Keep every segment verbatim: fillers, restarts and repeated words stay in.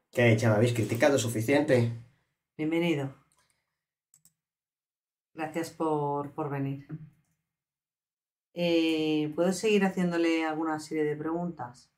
¿Qué, ya me habéis criticado suficiente? Bienvenido. Gracias por, por venir. Eh, ¿puedo seguir haciéndole alguna serie de preguntas?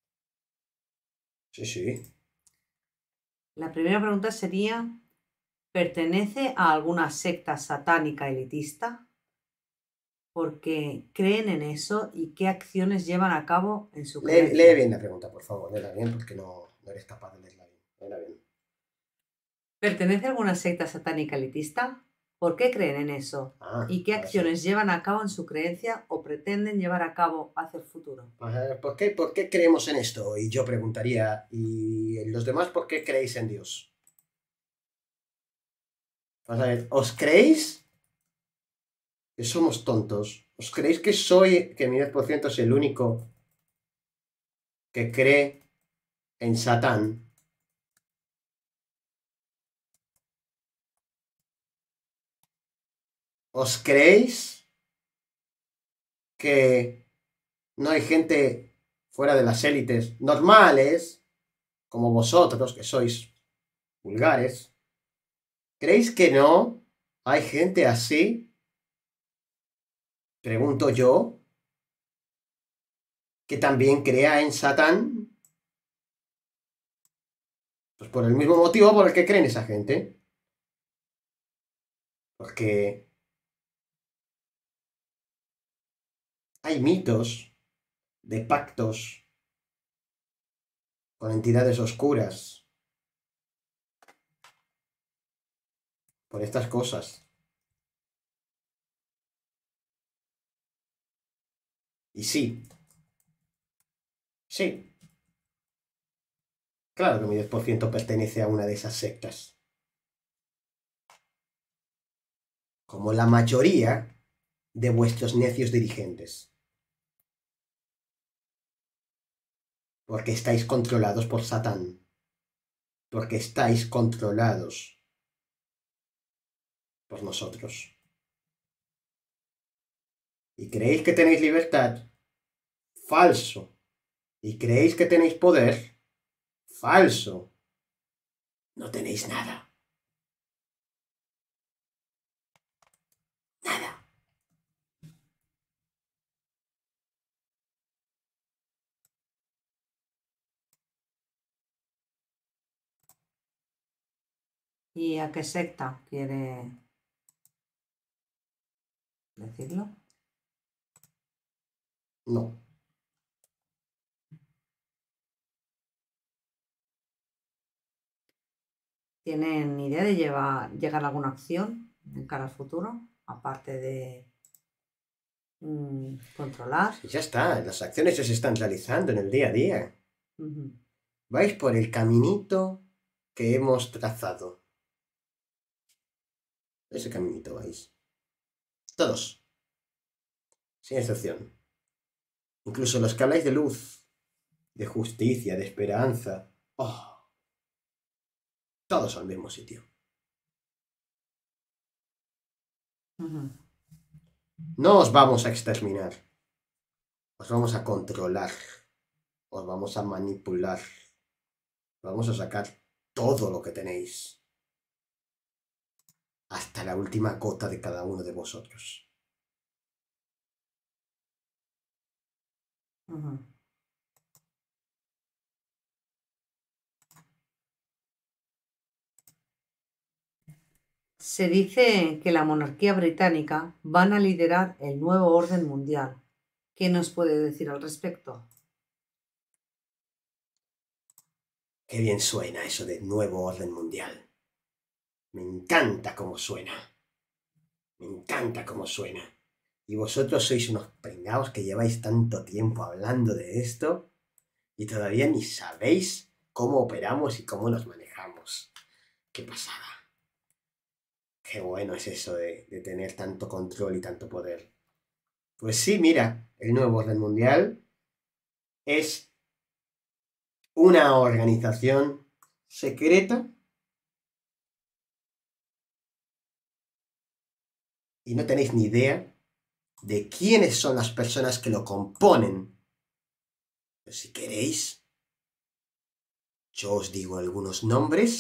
Sí, sí. La primera pregunta sería, ¿pertenece a alguna secta satánica elitista? ¿Por qué creen en eso y qué acciones llevan a cabo en su Lee, lee creencia? bien la pregunta, por favor. Léela bien porque no, no eres capaz de leerla bien. Léela bien. ¿Pertenece a alguna secta satánica elitista? ¿Por qué creen en eso? Ah, ¿Y qué ahora sí. acciones llevan a cabo en su creencia o pretenden llevar a cabo hacia el futuro? Ajá, ¿Por qué, por qué creemos en esto? Y yo preguntaría, ¿y los demás por qué creéis en Dios? Vamos a ver, ¿os creéis que somos tontos? ¿Os creéis que soy, que mi diez por ciento es el único que cree en Satán? ¿Os creéis que no hay gente fuera de las élites normales, como vosotros, que sois vulgares? ¿Creéis que no hay gente así? Pregunto yo, que también crea en Satán, pues por el mismo motivo por el que creen esa gente. Porque hay mitos de pactos con entidades oscuras por estas cosas. Y sí, sí, claro que mi diez por ciento pertenece a una de esas sectas. Como la mayoría de vuestros necios dirigentes. Porque estáis controlados por Satán. Porque estáis controlados por nosotros. ¿Y creéis que tenéis libertad? Falso. ¿Y creéis que tenéis poder? Falso. No tenéis nada. Nada. ¿Y a qué secta quiere decirlo? No. ¿Tienen idea de llevar, llegar a alguna acción en cara al futuro? Aparte de mm, controlar. Si ya está, las acciones ya se están realizando en el día a día. Ujú. Vais por el caminito que hemos trazado. Ese caminito vais. Todos, sin excepción. Incluso los que habláis de luz, de justicia, de esperanza. Oh, todos al mismo sitio. Ujú. No os vamos a exterminar. Os vamos a controlar. Os vamos a manipular. Vamos a sacar todo lo que tenéis. Hasta la última gota de cada uno de vosotros. Ujú. Se dice que la monarquía británica van a liderar el nuevo orden mundial. ¿Qué nos puede decir al respecto? Qué bien suena eso de nuevo orden mundial. Me encanta cómo suena. Me encanta cómo suena. Y vosotros sois unos pringaos que lleváis tanto tiempo hablando de esto y todavía ni sabéis cómo operamos y cómo nos manejamos. Qué pasada. Qué bueno es eso de, de tener tanto control y tanto poder. Pues sí, mira, el nuevo orden mundial es una organización secreta y no tenéis ni idea de quiénes son las personas que lo componen. Pero si queréis, Yo os digo algunos nombres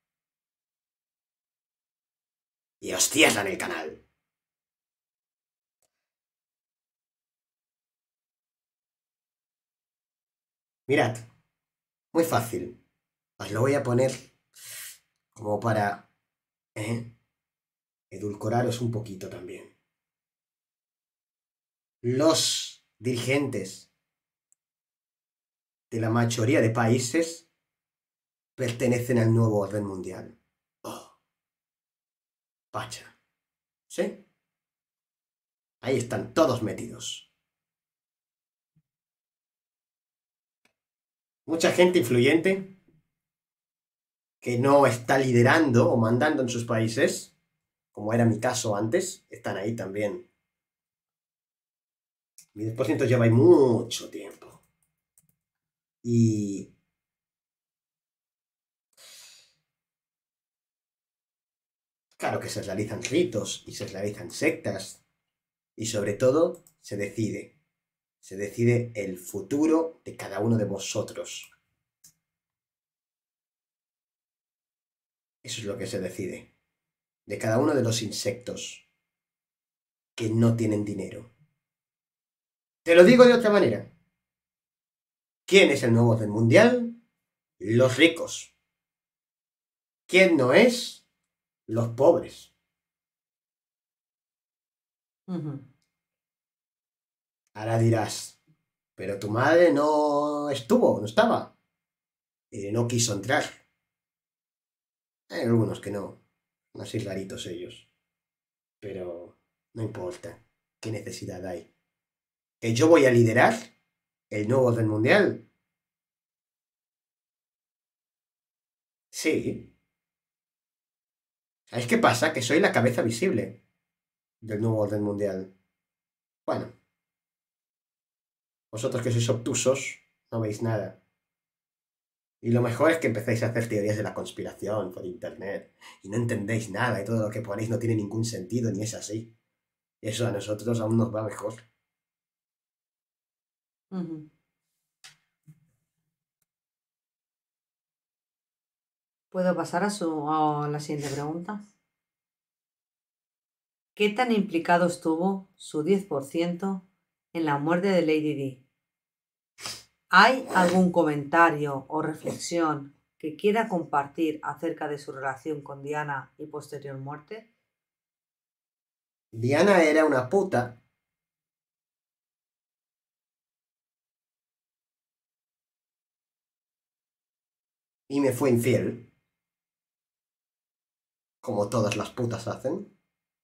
y os cierran el canal. Mirad, muy fácil. Os lo voy a poner como para ¿eh? edulcoraros un poquito también. Los dirigentes de la mayoría de países pertenecen al nuevo orden mundial. Oh, pacha. ¿Sí? Ahí están todos metidos. Mucha gente influyente que no está liderando o mandando en sus países, como era mi caso antes, están ahí también. Mi diez por ciento lleva ahí mucho tiempo. Y claro que se realizan ritos y se realizan sectas. Y sobre todo, se decide. Se decide el futuro de cada uno de vosotros. Eso es lo que se decide. De cada uno de los insectos que no tienen dinero. Te lo digo de otra manera. ¿Quién es el nuevo orden mundial? Los ricos. ¿Quién no es? Los pobres. Ujú. Ahora dirás, pero tu madre no estuvo, no estaba. Y no quiso entrar. Hay algunos que no. Así raritos ellos. Pero no importa. ¿Qué necesidad hay? ¿Que yo voy a liderar el nuevo orden mundial? Sí. ¿Sabéis qué pasa? Que soy la cabeza visible del nuevo orden mundial. Bueno, vosotros que sois obtusos, no veis nada. Y lo mejor es que empezáis a hacer teorías de la conspiración por internet y no entendéis nada y todo lo que ponéis no tiene ningún sentido ni es así. Eso a nosotros aún nos va mejor. Ujú. ¿Puedo pasar a, su, a la siguiente pregunta? ¿Qué tan implicado estuvo su diez por ciento en la muerte de Lady Di? ¿Hay algún comentario o reflexión que quiera compartir acerca de su relación con Diana y posterior muerte? Diana era una puta. Y me fue infiel. Como todas las putas hacen.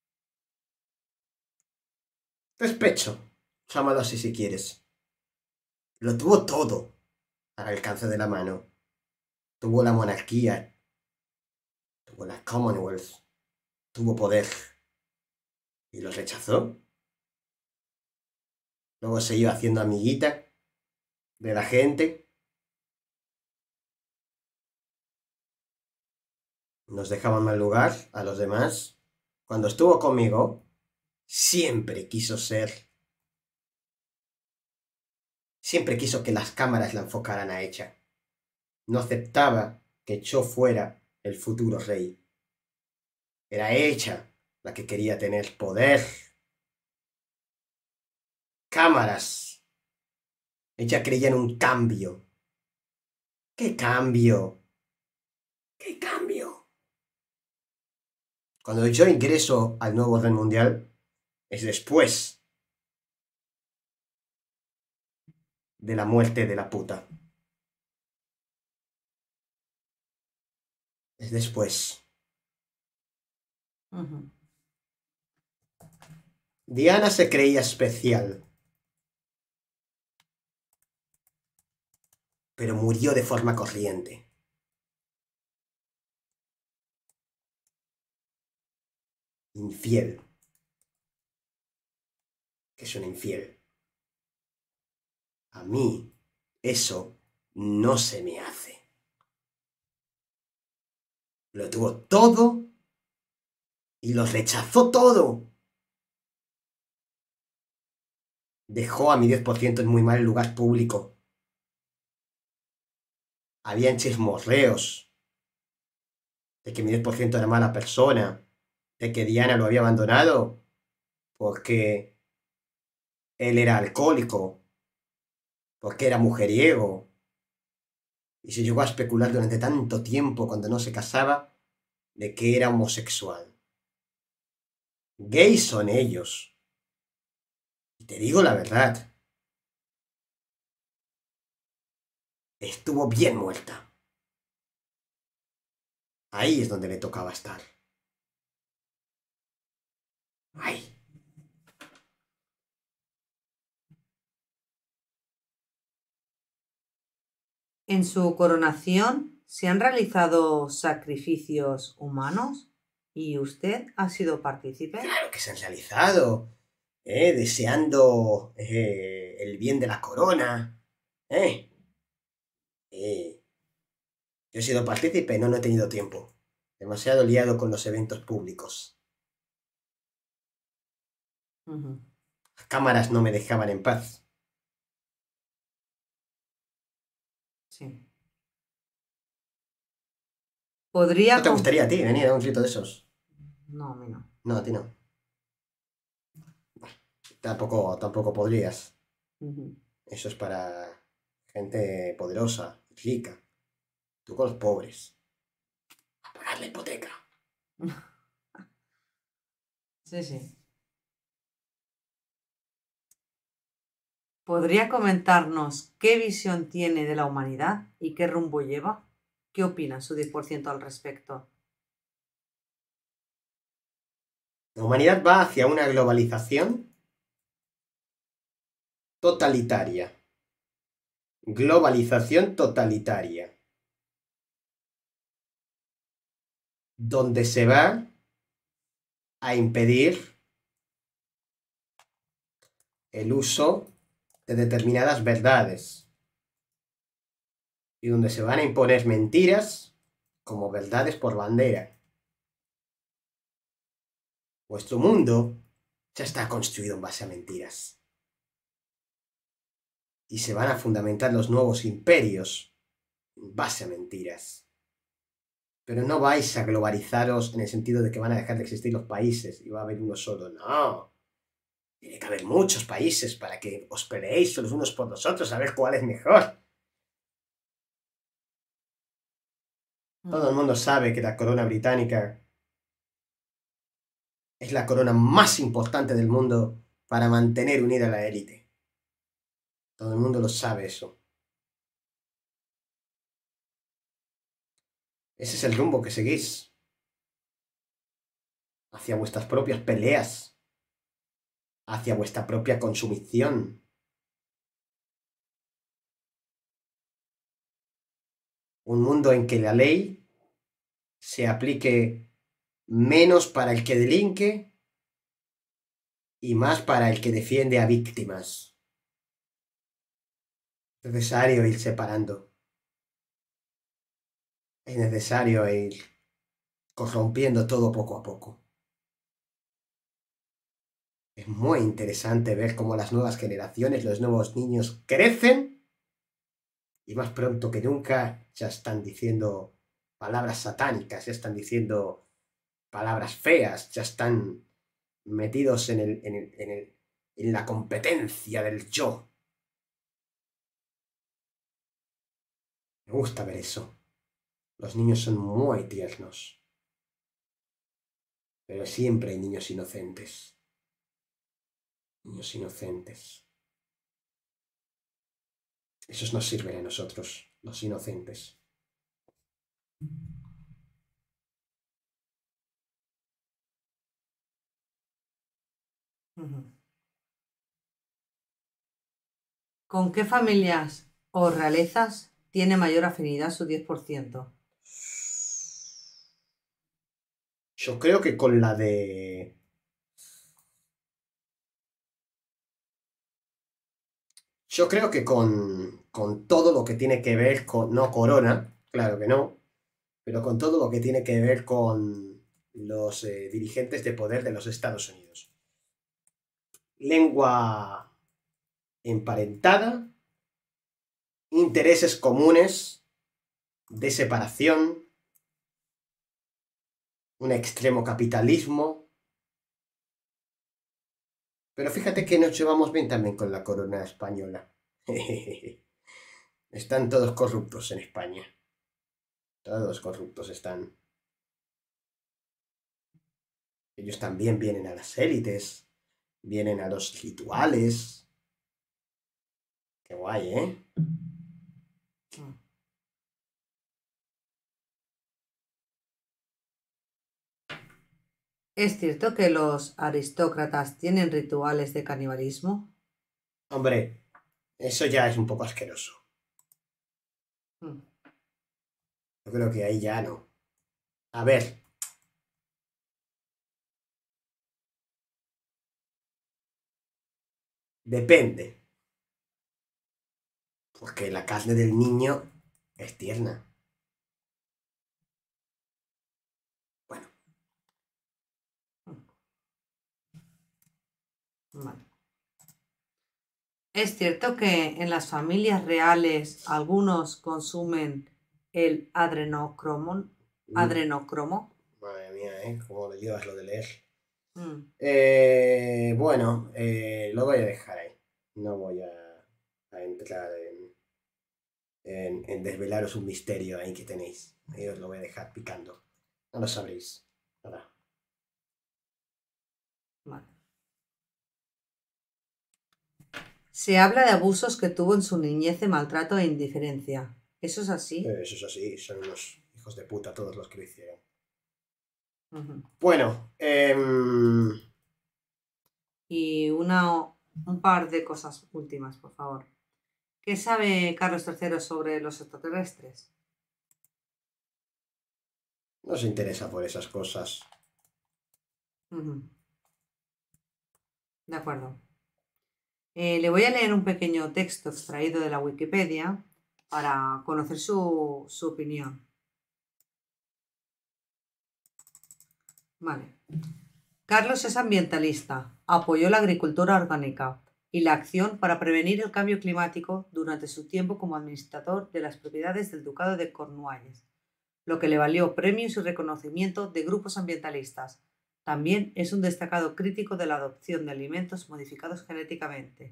Despecho. Llámalo así si quieres. Lo tuvo todo al alcance de la mano. Tuvo la monarquía. Tuvo la Commonwealth. Tuvo poder. ¿Y lo rechazó? Luego se iba haciendo amiguita de la gente. Nos dejaba en mal lugar a los demás. Cuando estuvo conmigo, siempre quiso ser. Siempre quiso que las cámaras la enfocaran a ella. No aceptaba que yo fuera el futuro rey. Era ella la que quería tener poder. Cámaras. Ella creía en un cambio. ¿Qué cambio? ¿Qué cambio? Cuando yo ingreso al nuevo orden mundial, es después de la muerte de la puta. Es después. Ujú. Diana se creía especial, pero murió de forma corriente. Infiel. Que es un infiel. A mí eso no se me hace. Lo tuvo todo y lo rechazó todo. Dejó a mi diez por ciento en muy mal lugar público. habían chismorreos de que mi diez por ciento era mala persona, de que Diana lo había abandonado porque él era alcohólico, porque era mujeriego. Y se llegó a especular durante tanto tiempo cuando no se casaba de que era homosexual. Gays son ellos. Y te digo la verdad. Estuvo bien muerta. Ahí es donde le tocaba estar. Ahí. ¿En su coronación se han realizado sacrificios humanos y usted ha sido partícipe? Claro que se han realizado. ¿Eh? Deseando eh, el bien de la corona. ¿Eh? Eh, yo he sido partícipe, no, no he tenido tiempo. Demasiado liado con los eventos públicos. Ujú. Las cámaras no me dejaban en paz. Sí. ¿Podría ¿No te com- gustaría a ti venir a un sitio de esos? No, a mí no. No, a ti no. Tampoco, tampoco podrías. Ujú. Eso es para gente poderosa, rica. Tú con los pobres. A pagar la hipoteca. Sí, sí. ¿Podría comentarnos qué visión tiene de la humanidad y qué rumbo lleva? ¿Qué opina su diez por ciento al respecto? La humanidad va hacia una globalización totalitaria. Globalización totalitaria. Donde se va a impedir el uso de determinadas verdades. Y donde se van a imponer mentiras como verdades por bandera. Vuestro mundo ya está construido en base a mentiras. Y se van a fundamentar los nuevos imperios en base a mentiras. Pero no vais a globalizaros en el sentido de que van a dejar de existir los países y va a haber uno solo. No. Tiene que haber muchos países para que os peleéis los unos por los otros a ver cuál es mejor. Todo el mundo sabe que la corona británica es la corona más importante del mundo para mantener unida a la élite. Todo el mundo lo sabe eso. Ese es el rumbo que seguís. Hacia vuestras propias peleas. Hacia vuestra propia consumición. Un mundo en que la ley se aplique menos para el que delinque y más para el que defiende a víctimas. Es necesario ir separando. Es necesario ir corrompiendo todo poco a poco. Es muy interesante ver cómo las nuevas generaciones, los nuevos niños crecen y más pronto que nunca ya están diciendo palabras satánicas, ya están diciendo palabras feas, ya están metidos en, el, en, el, en, el, en la competencia del yo. Me gusta ver eso. Los niños son muy tiernos. Pero siempre hay niños inocentes. Niños inocentes. Esos nos sirven a nosotros, los inocentes. Ujú. ¿Con qué familias o realezas tiene mayor afinidad su diez por ciento? Yo creo que con la de... Yo creo que con, con todo lo que tiene que ver con... No Corona, claro que no, pero con todo lo que tiene que ver con los eh, dirigentes de poder de los Estados Unidos. Lengua emparentada, intereses comunes de separación, un extremo capitalismo. Pero fíjate que nos llevamos bien también con la corona española. Están todos corruptos en España. Todos corruptos están. Ellos también vienen a las élites, vienen a los rituales. Qué guay, ¿eh? ¿Es cierto que los aristócratas tienen rituales de canibalismo? Hombre, eso ya es un poco asqueroso. Mm. Yo creo que ahí ya no. A ver. Depende. Porque la carne del niño es tierna. Bueno, Vale. ¿Es cierto que en las familias reales algunos consumen el adrenocromo? mm, adrenocromo? madre mía, ¿eh? ¿Cómo lo llevas lo de leer? Mm, Eh, bueno, eh, lo voy a dejar ahí. No voy a, a entrar en, en, en desvelaros un misterio ahí que tenéis. Ahí os lo voy a dejar picando. No lo sabréis. Nada. vale. Se habla de abusos que tuvo en su niñez de maltrato e indiferencia. ¿Eso es así? Eh, Eso es así, son unos hijos de puta todos los que lo hicieron. Ujú. Bueno, em, Y una, un par de cosas últimas, por favor. ¿Qué sabe Carlos tercero sobre los extraterrestres? no se interesa por esas cosas. Ujú. De acuerdo. Eh, le voy a leer un pequeño texto extraído de la Wikipedia para conocer su, su opinión. Vale. Carlos es ambientalista, apoyó la agricultura orgánica y la acción para prevenir el cambio climático durante su tiempo como administrador de las propiedades del Ducado de Cornualles, lo que le valió premios y reconocimiento de grupos ambientalistas. También es un destacado crítico de la adopción de alimentos modificados genéticamente.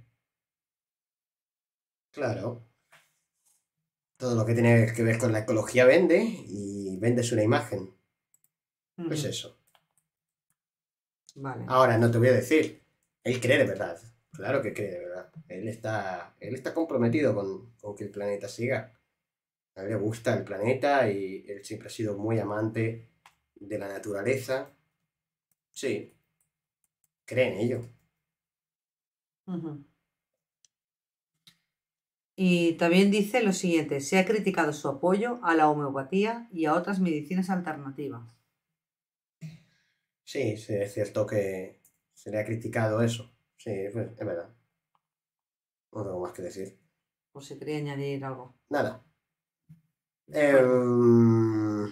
Claro, todo lo que tiene que ver con la ecología vende y vendes una imagen. Pues Ujú. eso. Vale. Ahora, no te voy a decir, él cree de verdad. Claro que cree de verdad. Él está, él está comprometido con, con que el planeta siga. A él le gusta el planeta y él siempre ha sido muy amante de la naturaleza. Sí, cree en ello. Ujú. Y también dice lo siguiente, se ha criticado su apoyo a la homeopatía y a otras medicinas alternativas. Sí, sí, es cierto que se le ha criticado eso. Sí, pues, es verdad. No tengo más que decir. Por si quería añadir algo. Nada. De acuerdo. Em,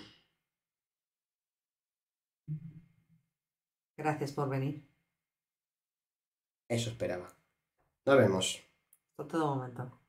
Gracias por venir. eso esperaba. Nos vemos. Por todo momento.